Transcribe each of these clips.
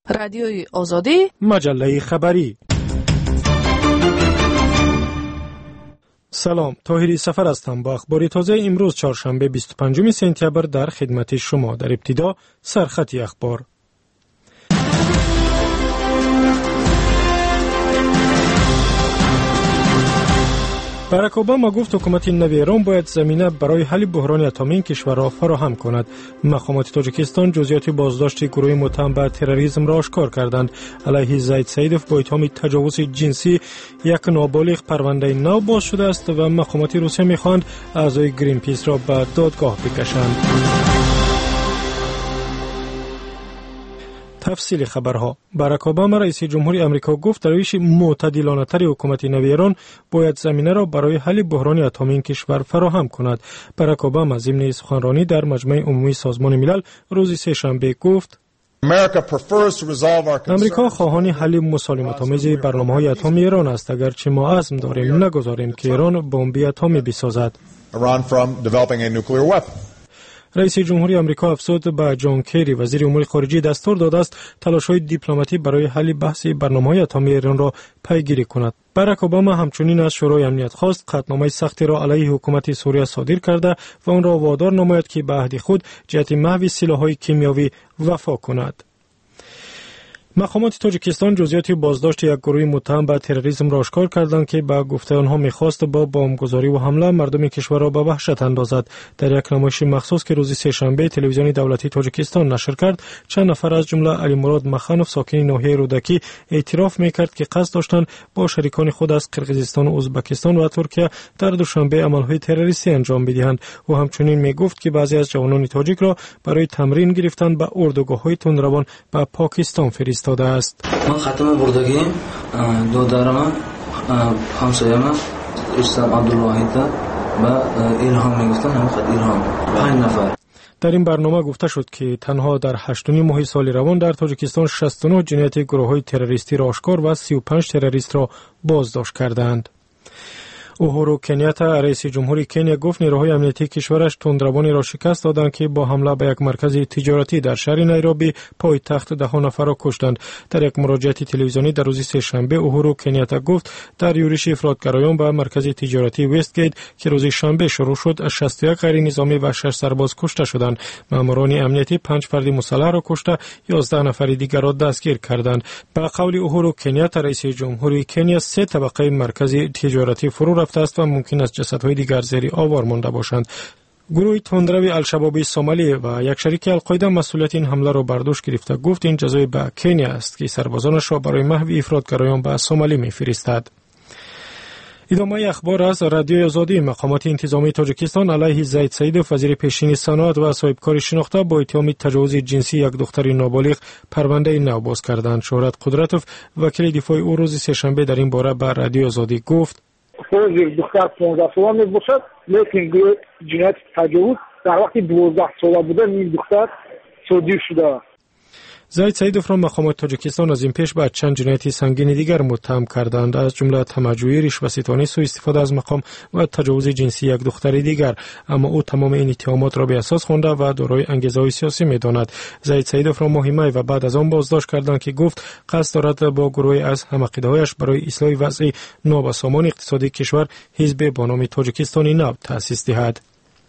رادیوی آزادی، مجله خبری. سلام، طاهری سفر هستم. با اخبار تازه امروز چهارشنبه 25 سپتامبر در خدمت شما. در ابتدا سرخطی اخبار. باراک اوباما گفت حکومت نو ایران باید زمینه برای حل بحران اتمی این کشور را فراهم کند. مقامات تاجیکستان جزئیات بازداشت گروه متهم به تروریسم را آشکار کردند. علیه زید سیدوف با اتهام تجاوز جنسی یک نابالغ پرونده نو باز شده است و مقامات روسیه می‌خواهند اعضای گرین پیس را به دادگاه بکشند. تفصیل خبرها. باراک اوباما رئیس جمهوری آمریکا گفت روش معتدلانه‌تر حکومت نو ایران باید زمینه را برای حل بحران اتمی این کشور فراهم کند. باراک اوباما ضمن سخنرانی در مجمع عمومی سازمان ملل روز سه‌شنبه گفت امریکا خواهان حل مسالمت‌آمیز برنامه‌های اتمی ایران است، اگرچه ما عزم داریم نگذاریم که ایران بمب اتمی بسازد. رئیس جمهوری آمریکا افزود به جان کری وزیر امور خارجه دستور داده است تلاش‌های دیپلماتی برای حل بحث برنامه‌های اتمی ایران را پیگیری کند. باراک اوباما همچنین از شورای امنیت خواست قطعنامه سختی را علیه حکومت سوریه صادر کرده و آن را وادار نماید که به عهد خود جهت محو سلاح‌های کیمیایی وفا کند. مقامات تاجیکستان جزئیات بازداشت یک گروه متهم به تروریسم را آشکار کردند که به گفته آنها می‌خواست با بمبگذاری و حمله مردم کشور را به وحشت اندازد. در یک نمایش مخصوص که روز سه‌شنبه تلویزیون دولتی تاجیکستان نشر کرد، چند نفر از جمله علی مراد مخانوف ساکن ناحیه رودکی اعتراف می‌کرد که قصد داشتند با شریکان خود از قرقیزستان و ازبکستان و ترکیه در دوشنبه عمل‌های تروریستی انجام بدهند. و همچنین می‌گفت که بعضی از جوانان تاجیک را برای تمرین گرفتند به اردوگاه‌های تندروان به پاکستان فرستادند. من ختم بردگی دادرم همسایه‌ام اسلام عبدالواحد و ایران میگفتن هم خود ایران 5 نفر. در این برنامه گفته شد که تنها در 8 ماه سال روان در تاجیکستان 69 جنایت گروه‌های تروریستی را آشکار و 35 تروریست را بازداشت کردند. اوهورو کنیاتا رئیس جمهوری کنیا گفت نیروهای امنیتی کشورش تندروانی را شکست دادند که با حمله به یک مرکز تجارتی در شهر نیروبی پایتخت 10 نفر را کشتند. در یک مراجعه تلویزیونی در روز سه‌شنبه اوهورو کنیاتا گفت در یورش افراطگرایان به مرکز تجارتی وستگیت که روز شنبه شروع شد 61 غیر نظامی و 6 سرباز کشته شدند. ماموران امنیتی 5 فرد مسلح را کشته 11 نفر دیگر را دستگیر کردند. به قول اوهورو کنیاتا رئیس جمهوری کنیا 3 طبقه مرکز تجارتی فرو است و ممکن است جسدهای دیگر زیر آوار مانده باشند. گروه تندرو الشباب سومالی و یک شریک القاعده مسئولیت این حمله را بر دوش گرفته. گفت این جزای به کنیا است که سربازانش را برای محو افراطگرایان به سومالی می‌فرستد. ادامه اخبار از رادیوی آزادی. مقامات انتظامی تاجیکستان علیه زید سیدوف وزیر پیشین صنعت و صاحبکار شناخته با اتهام تجاوز جنسی یک دختر نابالغ پرونده نو باز کردند. شهرت قدرتوف وکیل دفاع او روز سه‌شنبه در این باره به رادیوی آزادی گفت دختر 15 ساله میباشد، لیکن جنایت تجاوز در وقت 12 ساله بودن این دختر صادر شده. زید سیدوف را مقامات تاجیکستان از این پیش به چند جنایت سنگین دیگر متهم کردند، از جمله تمجوی، رشوه‌ستانی، سوء استفاده از مقام و تجاوز جنسی یک دختر دیگر. اما او تمام این اتهامات را بی اساس خوانده و دارای انگیزه‌های سیاسی می‌داند. زید سیدوف را ماه می و بعد از آن بازداشت کردند که گفت قصد دارد با گروهی از همعقیده‌هایش برای اصلاح وضع نابسامان اقتصادی کشور حزب با نام تاجیکستانی نو تأسیس دهد.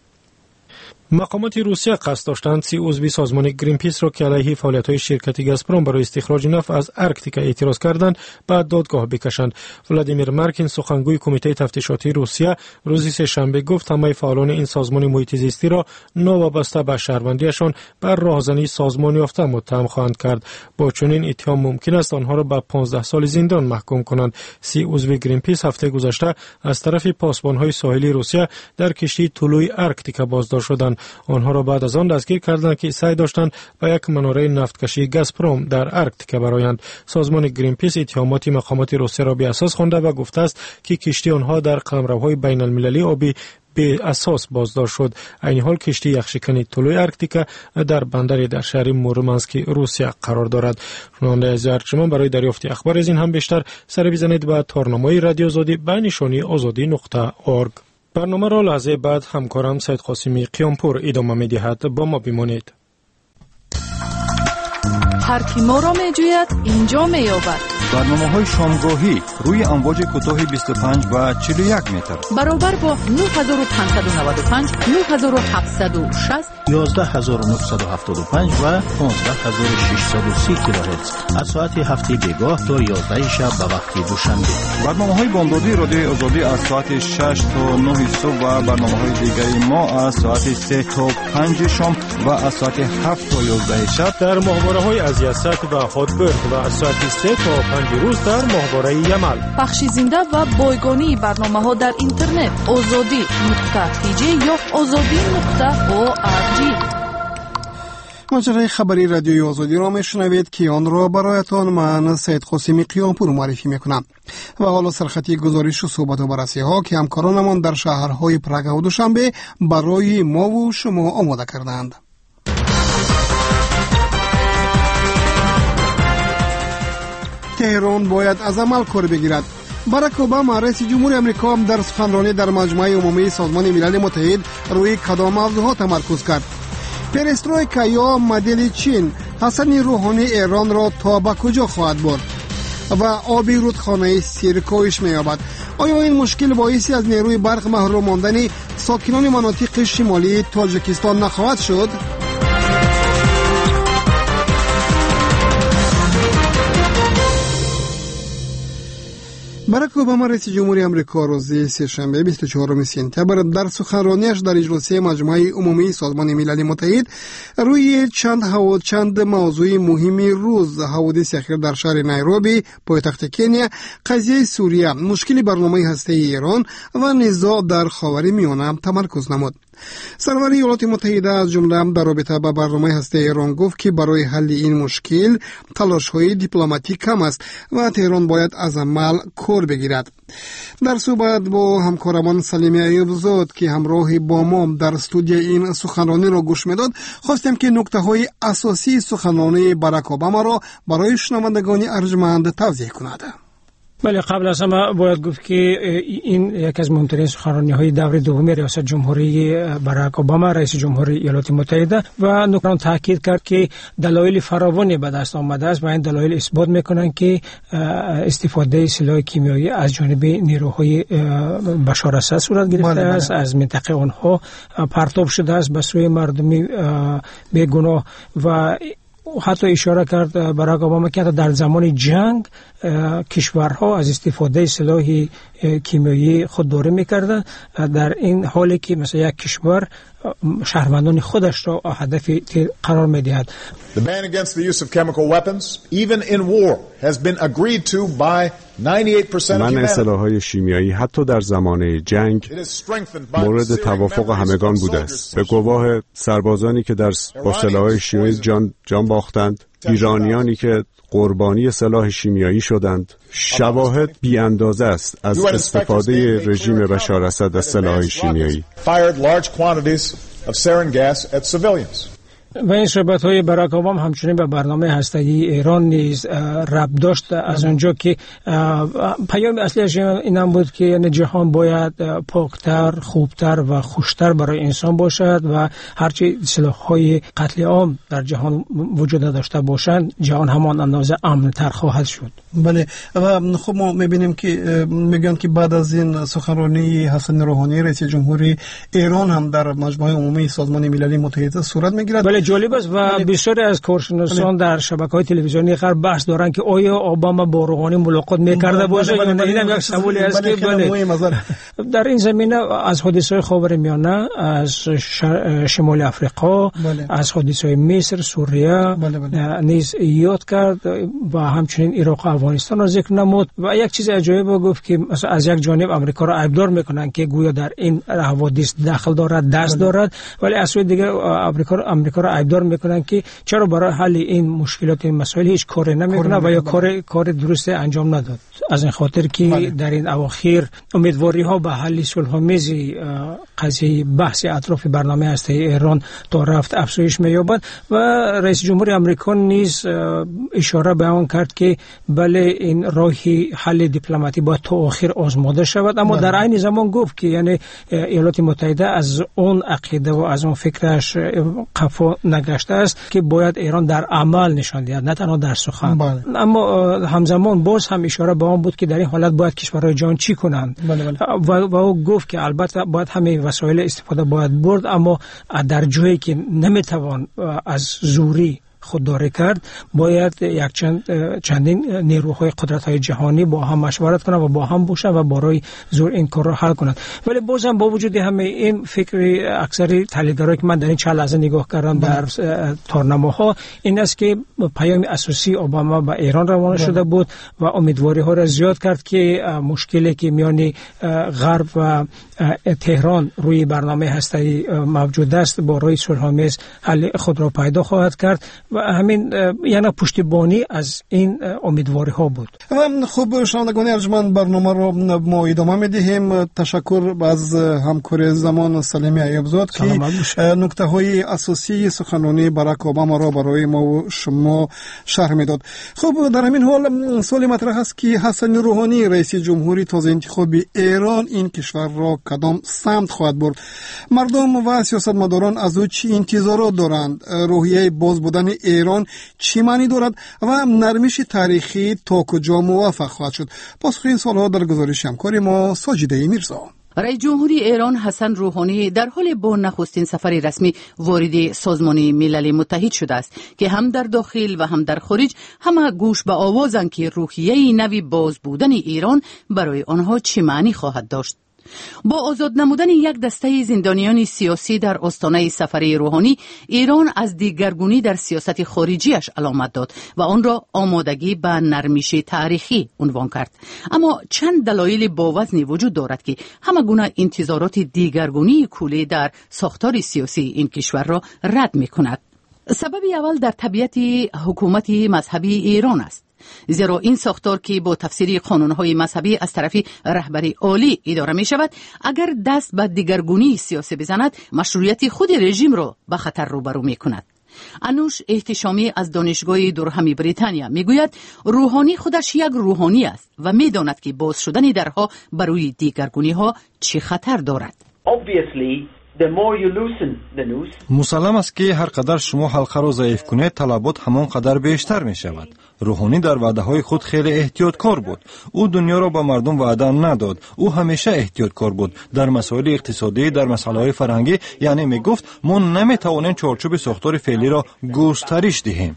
مقامات روسیه قصد داشتند 30 عضو سازمان گرین پیس را که علیه فعالیت‌های شرکت گازپروم برای استخراج نفت از ارکتیکا اعتراض کردند به دادگاه بکشند. ولادیمیر مارکین سخنگوی کمیته تفتیشاتی روسیه روز سه‌شنبه گفت همه فعالان این سازمان محیط زیستی را نوابسته به شهروندیشان بر راهزنی سازمان یافته متهم خواهند کرد. با چنین اتهام ممکن است آنها را به 15 سال زندان محکوم کنند. 30 عضو گرین پیس هفته گذشته از طرف پاسبان‌های ساحلی روسیه در کشتی طلوع ارکتیکا بازداشت شدند. آنها را بعد از آن دستگیر کردند که سعی داشتند به یک مناره نفتکشی گازپروم در ارکتیکا برآیند. سازمان گرین پیس اتهامات مقامات روسیه را بی اساس خوانده و گفته است که کشتی آنها در قلمروهای بین المللی آبی به اساس بازداشت شد. این حال کشتی یخشکن طلوع ارکتیکا در بندری در شهر مورمانسک روسیه قرار دارد. شنونده از ارجمند برای دریافت اخبار از این هم بیشتر سر بزنید به تارنامه رادیو آزادی به نشانی azadi.org. برنامه را لحظه بعد همکارم سید قاسمی قیامپور ادامه می دهد. با ما بمانید. هر کی ما را میجوید اینجا مییابد. برنامه‌های شامگاهی روی امواج کوتاه 25 و 41 متر برابر با 9595 9760 11975 و 15630 کیلوهرتز از ساعت هفته بیگاه تا 11 شب به وقت دوشنبه. برنامه‌های بامدادی رادیو آزادی از ساعت 6 تا 9 صبح و برنامه‌های دیگری ما از ساعت 3 تا 5 شام و از ساعت 7 تا 11 شب در ماهواره‌های از یست و هاتبرد و از ساعت 3 تا 5 روز در ماهواره یمل. پخش زنده و بایگانی برنامه‌ها در اینترنت azadi.tg یا azadi.org. مجره خبری رادیوی آزادی را میشنوید که آن را برایتان من سید قاسمی قیامپور معرفی میکنم. و حالا سرخطی گزارش و صحبت و بررسی ها که همکارانمان در شهرهای پراگ و دوشنبه برای ما و شما آماده کردند. تهران باید از عمل کار بگیرد. باراک اوباما رئیس جمهور امریکا در سخنرانی در مجمع عمومی سازمان ملل متحد روی کدام موضوعات تمرکز کرد؟ پرسترویکا یا مدل چین حسن روحانی ایران را تا به کجا خواهد برد و آبی رودخانه سیرکویش می‌یابد؟ آیا این مشکل باعثی از نیروی برق محروم ماندن ساکنان مناطق شمالی تاجیکستان نخواهد شد؟ باراک اوباما رئیس جمهوری امریکا روز سه‌شنبه 24 سپتامبر در سخنرانیش در اجلاس مجمع عمومی سازمان ملل متحد روی چند موضوع مهمی روز حوادث اخیر در شهر نایروبی پایتخت کنیا، قضیه سوریه، مشکل برنامه هسته‌ای ایران و نزاع در خاورمیانه تمرکز نمود. سرور ایالات متحده از جمله در رابطه با برنامه هسته ایران گفت که برای حل این مشکل تلاش‌های دیپلماتیک کم است و تهران باید از عمل کار بگیرد. در صحبت با همکارمان سلیمی ایوبزاد که همراه با ما در استودیو این سخنرانی را گوش میداد، خواستیم که نکته‌های اساسی سخنرانی باراک اوباما را برای شنوندگان ارجمند توضیح کند. بله، قبل از همه باید گفت که این یک از مهمترین سخنرانی‌های دور دوم ریاست جمهوری باراک اوباما رئیس جمهوری ایالات متحده و نکته تاکید کرد که دلایل فراوانی به دست آمده است و این دلایل اثبات میکنند که استفاده سلاح کیمیایی از جانب نیروهای بشار اسد صورت گرفته است، از منطقه آنها پرتاب شده است به سوی مردم بیگناه و حتی اشاره کرد باراک اوباما که در زمان جنگ کشورها از استفاده سلاح کیمیایی خودداری میکردند، در این حالی که مثلا یک کشور شهروندان خودش را هدف قرار میدهد. The ban against the use of chemical weapons even in war has been agreed to by 98% of منع سلاح‌های شیمیایی حتی در زمان جنگ مورد توافق همگان بوده است. به گواه سربازانی که با سلاح‌های شیمیایی جان باختند، ایرانیانی که قربانی سلاح شیمیایی شدند، شواهد بی اندازه است از استفاده رژیم بشار اسد از سلاح شیمیایی. و این صحبت‌های باراک اوباما همچنین به برنامه هسته‌ای ایران نیز ربط داشت، از آنجا که پیام اصلیش این هم بود که یعنی جهان باید پاکتر، خوبتر و خوشتر برای انسان باشد و هرچی سلاح‌های قتل عام در جهان وجود داشته باشند، جهان همان اندازه امن‌تر خواهد شد. بله، و خب ما می‌بینیم که میگن که بعد از این سخنرانی حسن روحانی رئیس جمهوری ایران هم در مجمع عمومی سازمان ملل متحد صورت می‌گیرد. بله، جالب است و بسیاری از کارشناسان در شبکه‌های تلویزیونی غرب بحث دارند که آیا اوباما با روحانی ملاقات می‌کرده باشه یا نه. این یک سوالی است که در این زمینه از حادثه‌های خاورمیانه، از شمال افریقا، از حادثه‌های مصر، سوریه نیز یاد کرد و همچنین عراق و افغانستان را ذکر نمود و یک چیز عجیب گفت که مثلا از یک جانب آمریکا را عیبدار می‌کنند که گویا در این حوادث دخل دارد، دست دارد، ولی از سوی دیگر آمریکا را عیبدار میکنن که چرا برای حل این مشکلات، این مسائل هیچ کاری نمیکنه و یا کار درست انجام نداد. از این خاطر که در این اواخر امیدواری ها به حل صلح‌آمیز قضیه بحث اطراف برنامه هسته‌ای ایران تا رفت افزایش می‌یابد و رئیس جمهور آمریکا نیز اشاره به آن کرد که بله این راهی حل دیپلماتی باید تا آخر آزموده شود، اما در عین زمان گفت که یعنی ایالات متحده از اون عقیده و از اون فکرش نگشته است که باید ایران در عمل نشان دهد، نه تنها در سخن. اما همزمان باز هم اشاره به آن بود که در این حالت باید کشورهای جهان چی کنند. و او گفت که البته باید همه وسایل استفاده باید برد، اما در جایی که نمیتوان از زوری خودداری کرد باید چندین نیروهای قدرت‌های جهانی با هم مشورت کنند و با هم باشند و برای زور این کار را حل کنند. ولی بازم با وجود همه این فکر اکثر تحلیلگرایی که من در این چند لحظه نگاه کردم در تارنماها این است که پیام اساسی اوباما به ایران روانه شده بود و امیدواری ها را زیاد کرد که مشکلی که میان غرب و تهران روی برنامه هسته‌ای موجود است با روی صلح‌آمیز حل خود را پیدا خواهد کرد و همین یعنی پشتیبانی از این امیدواری ها بود. خب شنوندگان ارجمند، برنامه را ما ادامه میدهیم. تشکر از همکار زمان سلیمی ایوبزاد که نکته های اساسی سخنرانی باراک اوباما را برای ما و شما شرح میداد. خب در همین حال سوال مطرح است که حسن روحانی رئیس جمهوری تازه انتخابی ایران این کشور را کدام سمت خواهد برد؟ مردم و سیاستمداران از او چی انتظارات دارند؟ روحیه باز بودن ایران چی معنی دارد و نرمش تاریخی تا کجا موفق خواهد شد؟ پاسخ این سوالها در گزارش همکار ما ساجده میرزا. رئیس جمهوری ایران حسن روحانی در حال با نخستین سفر رسمی وارد سازمان ملل متحد شده است که هم در داخل و هم در خارج همه گوش به آوازند که روحیه نوی باز بودن ایران برای آنها چه معنی خواهد داشت. با آزاد نمودن یک دسته زندانیان سیاسی در آستانه سفر روحانی، ایران از دیگرگونی در سیاست خارجیش علامت داد و آن را آمادگی به نرمش تاریخی عنوان کرد. اما چند دلایل با وزنی وجود دارد که همه گونه انتظارات دیگرگونی کلی در ساختار سیاسی این کشور را رد می کند. سبب اول در طبیعت حکومت مذهبی ایران است. زیرا این ساختار که با تفسیر قانون‌های مذهبی از طرف رهبری عالی اداره می شود، اگر دست به دیگرگونی سیاسی بزند، مشروعیت خود رژیم را به خطر روبرو می کند. انوش احتشامی از دانشگاه دورهمی بریتانیا می گوید روحانی خودش یک روحانی است و می داند که باز شدن درها برای دیگرگونی ها چه خطر دارد. مسلم است که هر قدر شما حلقه را ضعیف کنید طلبات همان قدر بیشتر می شود. روحانی در وعده های خود خیلی احتیاطکار بود. او دنیا را به مردم وعده نداد. او همیشه احتیاطکار بود در مسائل اقتصادی، در مسائل های فرهنگی. یعنی می گفت ما نمی توانیم چارچوب ساختار فعلی را گسترش دهیم.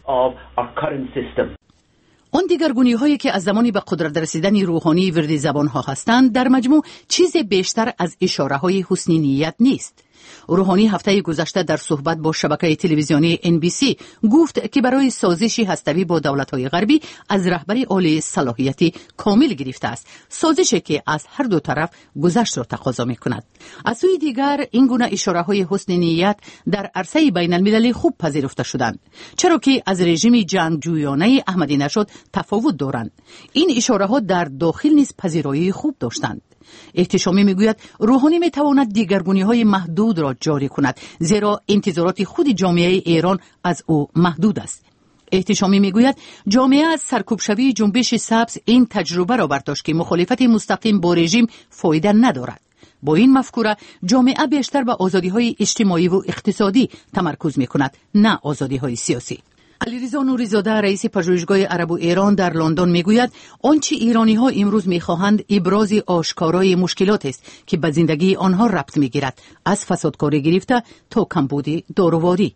آن دیگرگونی هایی که از زمانی به قدرت رسیدن روحانی ورد زبان ها هستند در مجموع چیز بیشتر از اشاره های حسن نیت نیست. روحانی هفته گذشته در صحبت با شبکه تلویزیونی NBC گفت که برای سازش هسته‌ای با دولت‌های غربی از رهبری عالی صلاحیتی کامل گرفته است، سازشی که از هر دو طرف گذشت را تقاضا می‌کند. از سوی دیگر این گونه اشاره‌های حسن نیت در عرصه بین المللی خوب پذیرفته شدند، چرا که از رژیم جنگجویانه احمدی نژاد تفاوت دارند. این اشاره‌ها در داخل نیز پذیرایی خوب داشتند. احتشامی میگوید روحانی میتواند دیگرگونی‌های محدود را جاری کند، زیرا انتظارات خود جامعه ایران از او محدود است. احتشامی میگوید جامعه از سرکوبشوی جنبش سبز این تجربه را برداشت که مخالفت مستقیم با رژیم فایده ندارد. با این مفکوره جامعه بیشتر به آزادی‌های اجتماعی و اقتصادی تمرکز میکند، نه آزادی‌های سیاسی. علیرضا نوری‌زاده رئیس پژوهشگاه عرب و ایران در لندن میگوید آنچه ایرانی‌ها امروز می‌خواهند ابراز آشکارای مشکلات است که به زندگی آنها ربط می‌گیرد، از فسادکاری گرفته تا کمبود داروواری.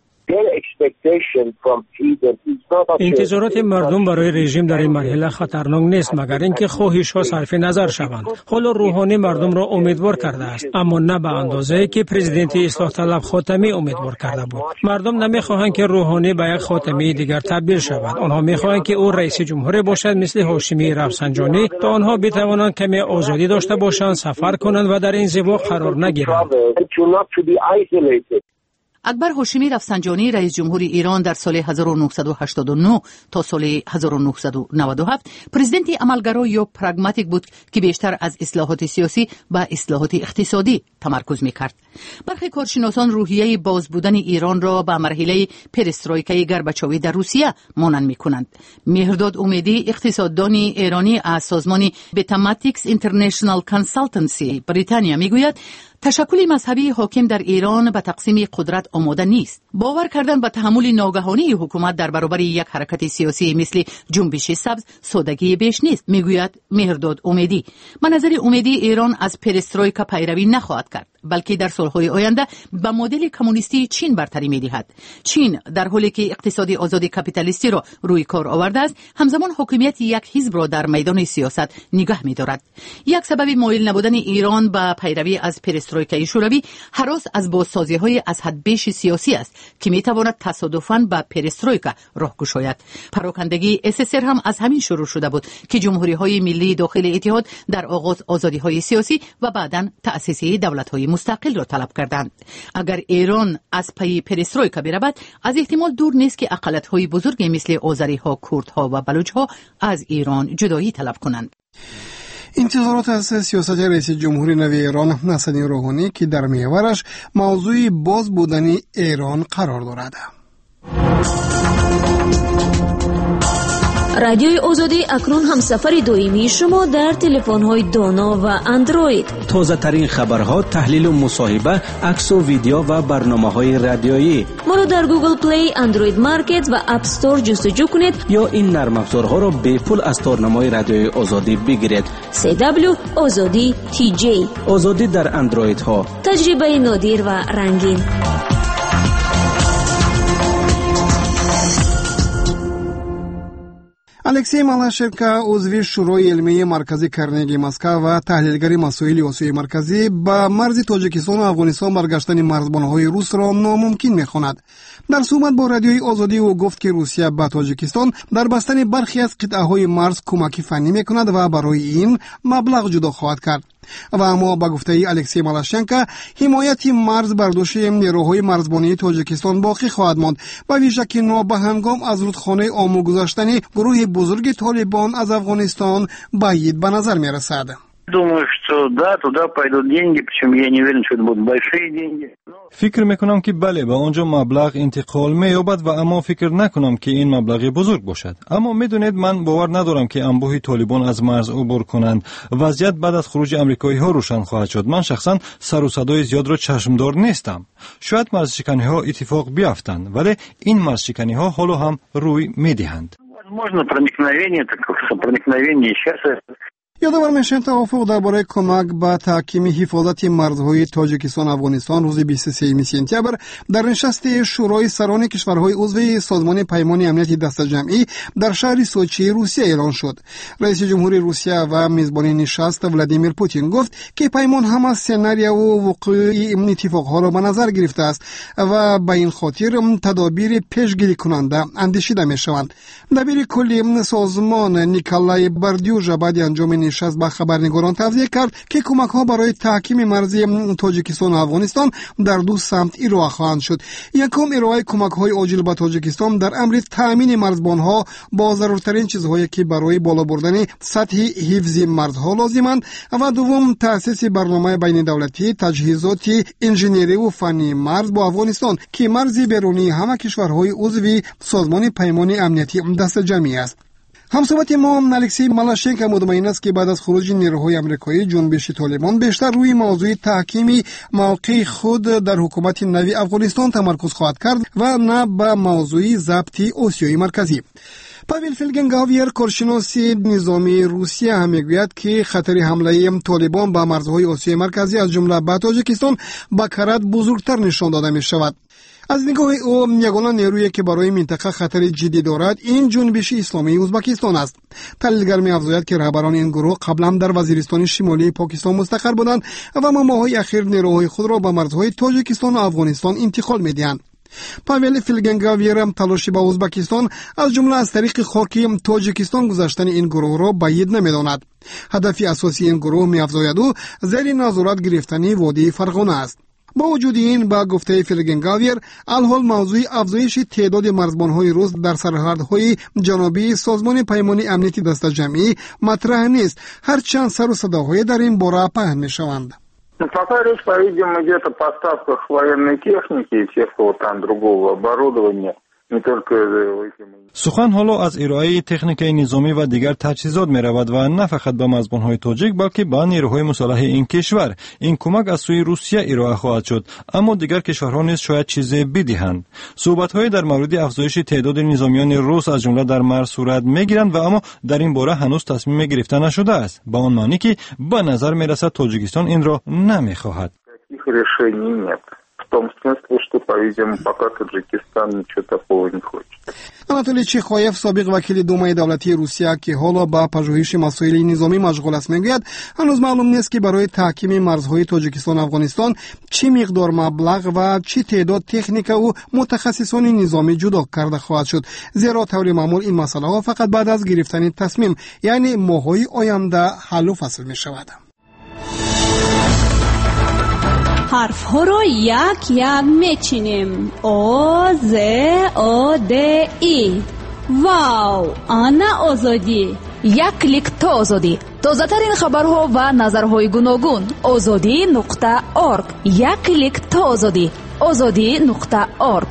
انتظارات مردم برای رژیم در این مرحله خطرناک نیست مگر اینکه خواهش‌ها صرف نظر شوند. حالا روحانی مردم را امیدوار کرده است، اما نه به اندازه‌ای که پرزیدنت اصلاح طلب خاتمی امیدوار کرده بود. مردم نمی‌خواهند که روحانی به یک خاتمی دیگر تبدیل شود. آنها می‌خواهند که او رئیس جمهور باشد مثل هاشمی رفسنجانی تا آنها بتوانند کمی آزادی داشته باشند، سفر کنند و در این انزوا قرار نگیرند. اکبر هاشمی رفسنجانی رئیس جمهوری ایران در سال 1989 تا سال 1997 پرزیدنت عملگرا یا پراگماتیک بود که بیشتر از اصلاحات سیاسی و اصلاحات اقتصادی تمرکز می‌کرد. برخی کارشناسان روحیه باز بودن ایران را به مرحله پرسترویکای گرباچوی در روسیه مانند می‌کنند. مهرداد امیدی اقتصاددان ایرانی از سازمان بتاماتیکس اینترنشنال کانسالتنسی بریتانیا می‌گوید تشکل مذهبی حاکم در ایران به تقسیم قدرت آماده نیست. باور کردن به تحمل ناگهانی حکومت در برابر یک حرکت سیاسی مثل جنبش سبز سادگی بیش نیست، میگوید مهرداد امیدی. به نظر امیدی ایران از پرسترویکا پیروی نخواهد کرد، بلکه در سالهای آینده به مدل کمونیستی چین برتری می‌دهد. چین در حالی که اقتصادی آزادی کاپیتالیستی را روی کار آورده است، همزمان حاکمیت یک حزب را در میدان سیاست نگاه می‌دارد. یک سبب مایل نبودن ایران به پیروی از پرسترویکای شوروی هراس از بازسازی‌های از حد بیش سیاسی است که می‌تواند تصادفاً به پرسترویکا راه گشاید. پراکندگی SSR هم از همین شروع شده بود که جمهوری‌های ملی داخل اتحاد در آغاز آزادی‌های سیاسی و بعداً تأسیس دولت‌های مستقل را طلب کردند. اگر ایران از پی پرسترویکا برود، از احتمال دور نیست که اقلیت‌های بزرگی مثل آذری‌ها، کردها و بلوچ‌ها از ایران جدایی طلب کنند. انتظارات از سیاست رئیس جمهوری نو ایران حسن روحانی که در محورش موضوع باز بودن ایران قرار دارد. رادیوی آزادی اکنون همسفر دائمی شما در تلفن‌های دانا و اندروید. تازه ترین خبرها، تحلیل و مصاحبه، عکس و ویدیو و برنامه‌های رادیویی. ما را در گوگل پلی، اندروید مارکت و اپ استور جستجو کنید یا این نرم افزارها را به پول از تورنمای رادیوی آزادی بگیرید. CW آزادی TJ. آزادی در اندروید ها. تجربه نادر و رنگین. الکسی مالاشنکو عضو شورای علمی مرکزی کرنگی مسکو و تحلیلگر مسائل آسیای مرکزی به مرز تاجیکستان و افغانستان برگشتن مرزبانهای روس را ناممکن می‌خواند. در صحبت با رادیوی آزادی او گفت که روسیه به تاجیکستان در بستن برخی از قطعه‌های مرز کمک فنی می‌کند و برای این مبلغ جدا خواهد کرد. و اما با گفته الکسی مالاشنکو حمایت مرز برداشت نیروهای مرزبانی تاجیکستان باقی خواهد ماند و ویژه که نابهنگام از رودخانه آمو گذاشتن گروه بزرگ طالبان از افغانستان بعید به نظر می رسد. فکر میکنم که بله به آنجا مبلغ انتقال می‌یابد و اما فکر نکنم که این مبلغ بزرگ باشد. اما میدونید من باور ندارم که انبوه طالبان از مرز عبور کنند. وضعیت بعد از خروج آمریکایی ها روشن خواهد شد. من شخصا سر و صدای زیاد را چشمدار نیستم. شاید مرزشکنی ها اتفاق بیفتند ولی این مرزشکنی ها حالا هم روی میدهند. یادآور میشیم توافق درباره کمک به تحکیم حفاظت مرزهای تاجیکستان افغانستان روز 23 سپتامبر در نشست شورای سران کشورهای عضو سازمان پیمان امنیت دست جمعی در شهر سوچی روسیه اعلان شد. رئیس جمهوری روسیه و میزبان نشست ولادیمیر پوتین گفت که پیمان همه سناریو و وقوع این اتفاقها را به نظر گرفته است و به این خاطر تدابیر پیشگیری کننده اندیشیده میشوند. دبیر کلی سازمان نیکولای باردیوژا بعد انجام نشست با خبرنگاران توضیح کرد که کمک‌ها برای تحکیم مرزی تاجیکستان و افغانستان در دو سمت ارائه خواهند شد. یکم ارائه کمک‌های عاجل به تاجیکستان در امر تامین مرزبان‌ها با ضرورترین چیزهایی که برای بالا بردن سطح حفظ مرزها لازمند و دوم تأسیس برنامه بین دولتی تجهیزات انجینری و فنی مرز با افغانستان که مرز بیرونی همه کشورهای عضو سازمان پیمان امنیتی دست جمعی است. همصحبت ما الکسی مالاشنکو مطمئن است که بعد از خروج نیروهای آمریکایی جنبش طالبان بیشتر روی موضوع تحکیم موقع خود در حکومت نوی افغانستان تمرکز خواهد کرد و نه به موضوع ضبط آسیای مرکزی. پاویل فیلگنگاویر کارشناس نظامی روسیه هم میگوید که خطر حمله طالبان به مرزهای آسیای مرکزی از جمله به تاجیکستان به کرات بزرگتر نشان داده می شود. از نگاه او یگانه نیرویی که برای منطقه خطر جدی دارد این جنبش اسلامی ازبکستان است. تحلیلگر می‌افزاید که رهبران این گروه قبلا در وزیرستان شمالی پاکستان مستقر بودند و ماه‌های اخیر نیروهای خود را به مرزهای تاجیکستان و افغانستان انتقال می‌دهند. پاویل فیلگنگاویر هم تلاش به ازبکستان از جمله از طریق خاک تاجیکستان گذاشتن این گروه را بعید نمی‌داند. هدف اساسی این گروه می‌افزاید او زیر نظارت گرفتن وادی فرغانه است. با وجود این با گفته فیلگنگاویر الحال موضوع افزایش تعداد مرزبان‌های روس در سرحدهای جنوبی سازمان پیمان امنیتی دست جمعی مطرح نیست، هرچند سر و صداهای در این باره پهن می‌شوند. Пока речь, по-видимому, идет о поставках военной техники и всякого там другого оборудования سخن حالا از ارائه تکنیک نظامی و دیگر تجهیزات می رود و نه فقط به مزبان‌های تاجیک بلکه به نیروهای مسلح این کشور. این کمک از سوی روسیه ارائه خواهد شد، اما دیگر کشورها نیز شاید چیزی بدهند. صحبت‌های در مورد افزایش تعداد نظامیان روس از جمله در مرز صورت می‌گیرند و اما در این باره هنوز تصمیم گرفته نشده است. با آن معنی که به نظر می‌رسد تاجیکستان این را نمی‌خواهد. В том смысле, что, по-видимому, пока Таджикистан ничего такого не хочет. анатолий чехоев, собиқ вакили думаи давлатии русия ки ҳоло ба пажӯҳиши масоили низомӣ машғул аст, мегӯяд ҳанӯз маълум нест ки барои таҳкими марзҳои тоҷикистон афғонистон чӣ миқдор маблағ ва чӣ теъдод техникаву мутахассисони низомӣ ҷудо карда хоҳад шуд, зеро таври маъмул ин масъалаҳо фақат баъд аз гирифтани тасмим, яъне моҳҳои оянда ҳаллу фасл мешавад. ҳарфҳоро як як мечинем. о з о д и. вау, ана озодӣ. як клик то озодӣ. тозатарин хабарҳо ва назарҳои гуногун. озодӣ.орг. як клик то озодӣ. озодӣ.орг.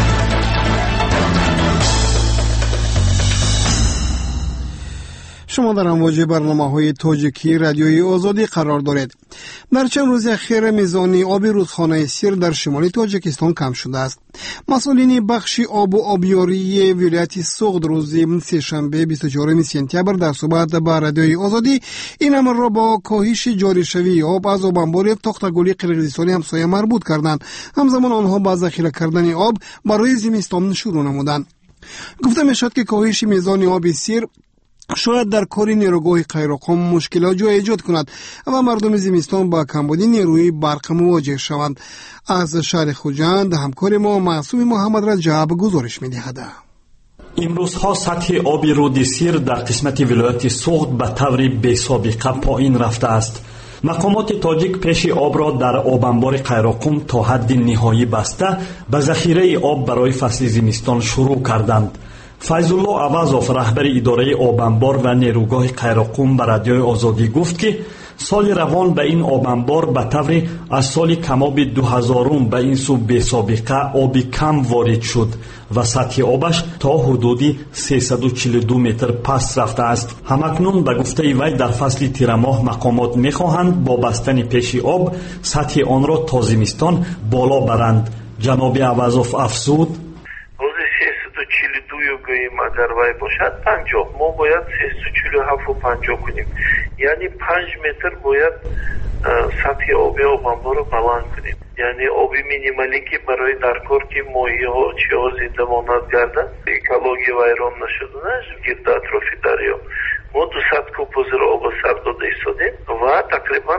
شما در امواج برنامه‌های تاجیکی رادیوی آزادی قرار دارید. در چند روز اخیر میزان آب رودخانه سیر در شمال تاجیکستان کم شده است. مسئولین بخش آب و آبیاری ولایت سوغد روز سه‌شنبه 24 سپتامبر در صحبت با رادیوی آزادی این امر را با کاهش جاری شوی آب از آبانبار تختگلی قرقیزستان همسایه مربوط کردند. همزمان آنها با ذخیره کردن آب برای زمستان شروع نمودند. گفته میشد که کاهش میزان آب سیر شاید در کار نیروگاه قیراقم مشکلات جای ایجاد کند و مردم زمستان با کمبودی نیروی برق مواجه شوند. از شهر خوجند همکار ما معصوم محمد رجب گزارش می‌دهد. امروزها سطح آب رود سیر در قسمت ولایت سوغد به طور بی‌سابقه پایین رفته است. مقامات تاجیک پیش آب را در آبانبار قیراقم تا حد نهایی بسته به ذخیره آب برای فصل زمستان شروع کردند. فیض‌الله عوضов رهبر اداره آبانبار و نیروگاه قیراقم به رادیوی آزادی گفت که سال روان به این آبانبار به طور از سال کمابی 2000 به این سو بی سابقه آبی کم وارد شد و سطح آبش تا حدودی 342 متر پس رفته است. همکنون به گفته وی در فصل تیر ماه مقامات می‌خواهند با بستن پیش آب سطح آن را تا زمستان بالا برند. جناب عوضов افزود: اگر وای باشد 50 ما باید 347 و 50 کنیم، یعنی 5 متر باید سطح آبی آبانبار رو بلند کنیم، یعنی آبی مینیمالی که برای در کار که ماهی ها چی ها زنده ماند گردن اکولوژی ویران نشده گرد اطراف دریا. ما 200 کوب حاضر آب سر داده ایستادیم و تقریبا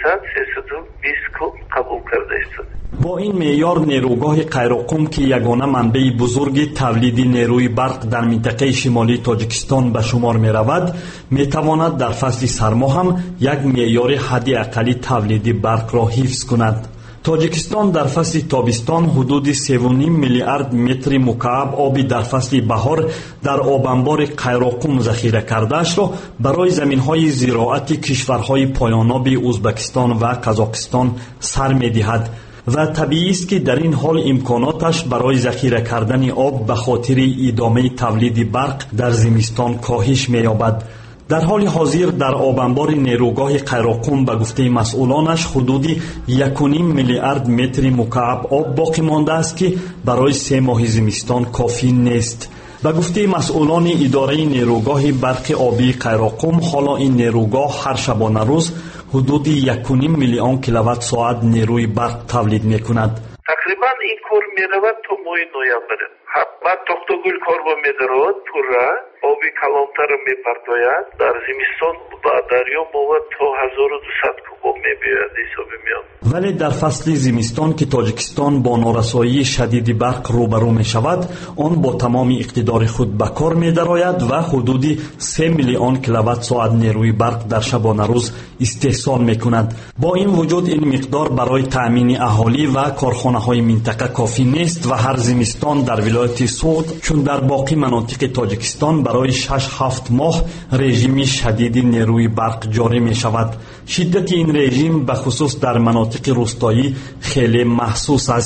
300-320 کوب قبول کرده ایستادیم. با این معیار نیروگاه قیراقم که یگانه منبع بزرگ تولید نیروی برق در منطقه شمالی تاجیکستان به شمار می رود، می تواند در فصل سرما هم یک معیار حد اقلی تولید برق را حفظ کند. تاجیکستان در فصل تابستان حدود 3.5 میلیارد متر مکعب آبی در فصل بهار در آبانبار قیراقم ذخیره کرده‌اش را برای زمین‌های زراعتی کشورهای پایاناب ازبکستان و قزاقستان سر می‌دهد و طبیعی است که در این حال امکاناتش برای ذخیره کردن آب به خاطر ادامه تولید برق در زمستان کاهش می‌یابد. در حال حاضر در آبانبار نیروگاه قیراقم به گفته مسئولانش حدودی 1.5 میلیارد متر مکعب آب باقی مانده است که برای 3 ماه زمستان کافی نیست. به گفته مسئولان اداره نیروگاه برق آبی قیراقم، حالا این نیروگاه هر شبانه روز حدودی 1.5 میلیون کیلووات ساعت نیروی برق تولید می‌کند. تقریبا این کار می‌رود تا ماه نوامبر. بعد تختگل کار با می‌دارد پورا آبی کلانتر رو می‌پرداید در زمستان با دریا مواد تا 1200 کوب می‌بیاید حساب میاد. ولی در فصل زمستان که تاجیکستان با نارسایی شدید برق روبرو می‌شود، آن با تمام اقتدار خود به کار می‌دراید و حدودی 3 میلیون کیلووات ساعت نیروی برق در شبانه روز استحصال می‌کند. با این وجود این مقدار برای تأمین اهالی و کارخانه‌های منطقه کافی نیست و هر زمستان در ولایت سوغد چون در باقی مناطق تاجیکستان برای 6-7 ماه رژیم شدید نیروی برق جاری می شود. شدت این رژیم به خصوص در مناطق روستایی خیلی محسوس است.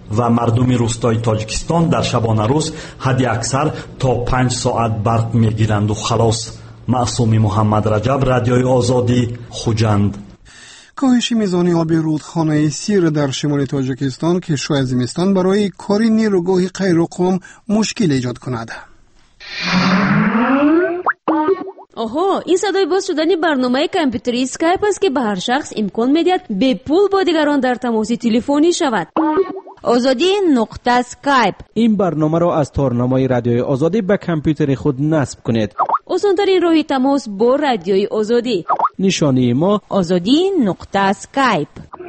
و مردم روستای تاجیکستان در شبانه روز حد اکثر تا 5 ساعت برق میگیرند و خلاص. معصوم محمد رجب، رادیوی آزادی، خوجند. کاهش میزان آب رودخانه سیر در شمال تاجیکستان که شاید زمستان برای کار نیروگاه قیروقم مشکل ایجاد کند. آها، این صدای باز شدن برنامه کامپیوتری اسکایپ است که به هر شخص امکان میدهد به پول با دیگران در تماس تلفنی شود. آزادی نقطه اسکایپ. این برنامه را از تارنمای رادیوی آزادی به کامپیوتر خود نصب کنید. آسان‌ترین راه تماس با رادیوی آزادی. نشانی ما آزادی نقطه اسکایپ.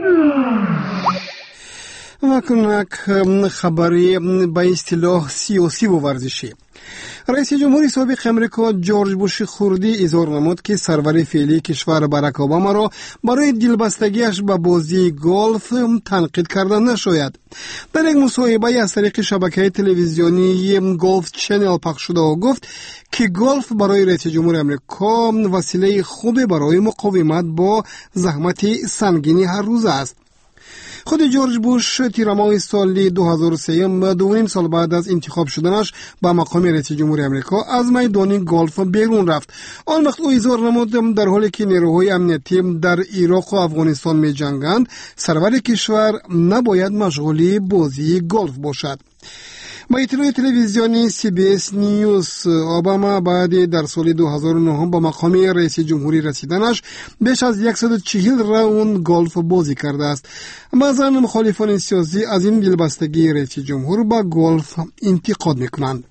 و کنک خبری به اصطلاح سیاسی و ورزشی. رئیس جمهوری سابق امریکا جورج بوش خردی اظهار نمود که سرور فعلی کشور باراک اوباما را برای دلبستگیش به بازی گلف تنقید کرده نشاید. در یک مصاحبه از طریق شبکه تلویزیونی گلف چنل پخش شده و گفت که گلف برای رئیس جمهور امریکا وسیله خوبی برای مقاومت با زحمت سنگینی هر روز است. خود جورج بوش تیر ماه سال 2003 2.5 سال بعد از انتخاب شدنش به مقام رئیس جمهور امریکا از میدان گلف بیرون رفت. آن وقت او اظهار نمود در حالی که نیروهای امنیتی در عراق و افغانستان می جنگند سرور کشور نباید مشغول بازی گلف باشد. با اطلاع تلویزیونی CBS نیوز، اوباما بعد در سال 2009 با مقام رئیس جمهوری رسیدنش بیش از 140 راوند گلف بازی کرده است. بعضا مخالفان سیاسی از این دلبستگی رئیس جمهور با گلف انتقاد میکنند.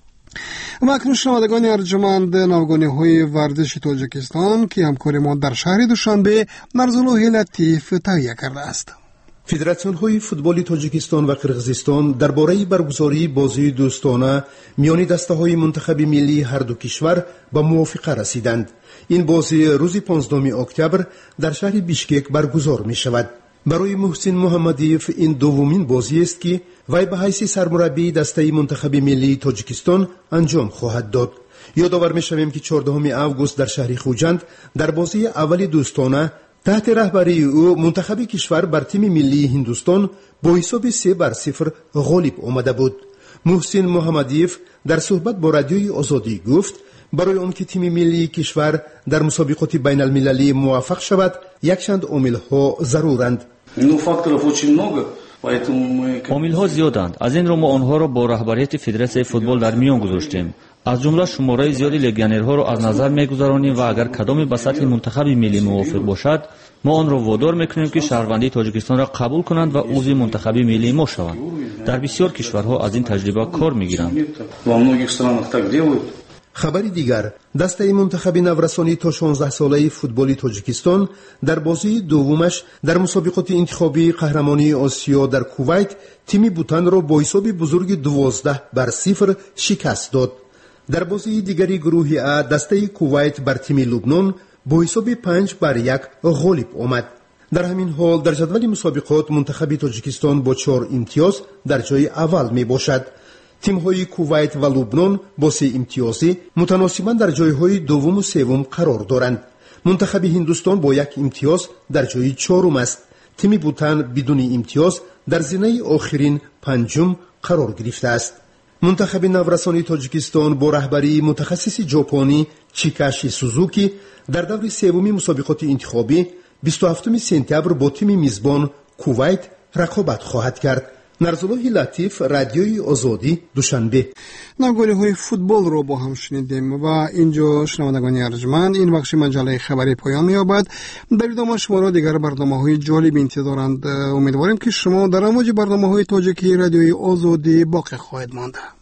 و اکنون شنوندگان ارجمند، نوگانی‌های ورزش تاجیکستان که همکار ما در شهر دوشنبه مرزالله لطیف تهیه کرده است. فدراسیون‌های فوتبال تاجیکستان و قرقیزستان درباره برگزاری بازی دوستانه میان دسته‌های منتخب ملی هر دو کشور به موافقه رسیدند. این بازی روز 15 اکتبر در شهر بیشکک برگزار می‌شود. برای محسن محمدیف این دومین بازی است که وی به حیث سرمربی دسته منتخب ملی تاجیکستان انجام خواهد داد. یادآور می‌شویم که 14 آگوست در شهر خوجند در بازی اول دوستانه تحت رهبری او منتخب کشور بر تیم ملی هندوستان با حساب 3-0 غالب آمده بود. محسن محمدیف در صحبت با رادیوی آزادی گفت برای آنکه تیم ملی کشور در مسابقات بین المللی موفق شود یکشند عامل‌ها ضرورند. عامل‌ها زیادند. از این رو ما آنها را با رهبریت فدراسیون فوتبال در میان گذاشتیم. از جمله شماره زیادی لگیونرها را از نظر می‌گذرانیم و اگر کدامی به سطح منتخب ملی موافق باشد ما آن را وادار می‌کنیم که شهروندی تاجیکستان را قبول کنند و عضو منتخب ملی ما شوند. در بسیار کشورها از این تجربه کار می‌گیرند. خبری دیگر، دسته منتخب نورسانی تا 16 ساله فوتبال تاجیکستان در بازی دومش در مسابقات انتخابی قهرمانی آسیا در کویت تیم بوتان را با حساب بزرگ 12-0 شکست داد. در بازی دیگری گروه ا دسته کویت بر تیم لبنان با حساب 5-1 غالب آمد. در همین حال در جدول مسابقات منتخب تاجیکستان با 4 امتیاز در جای اول می باشد. تیم‌های کویت و لبنان با 3 امتیازی متناسباً در جای‌های دوم و سوم قرار دارند. منتخب هندوستان با 1 امتیاز در جای 4 است. تیم بوتان بدون امتیاز در زینه آخرین 5 قرار گرفته است. منتخب نورسانی تاجیکستان با رهبری متخصص ژاپنی چیکاشی سوزوکی در دور سوم مسابقات انتخابی 27 سپتامبر با تیم میزبان کویت رقابت خواهد کرد. مرزالله لطیف، رادیوی آزادی، دوشنبه. نوگانی‌های فوتبال رو با هم شنیدیم و اینجا شنوندگان ارجمند این بخش مجله خبری پایان می‌یابد. در ادامه شما را دیگر برنامه‌های جالب انتظارند. امیدواریم که شما در امواج برنامه‌های تاجیکی رادیوی آزادی باقی خواهید ماند.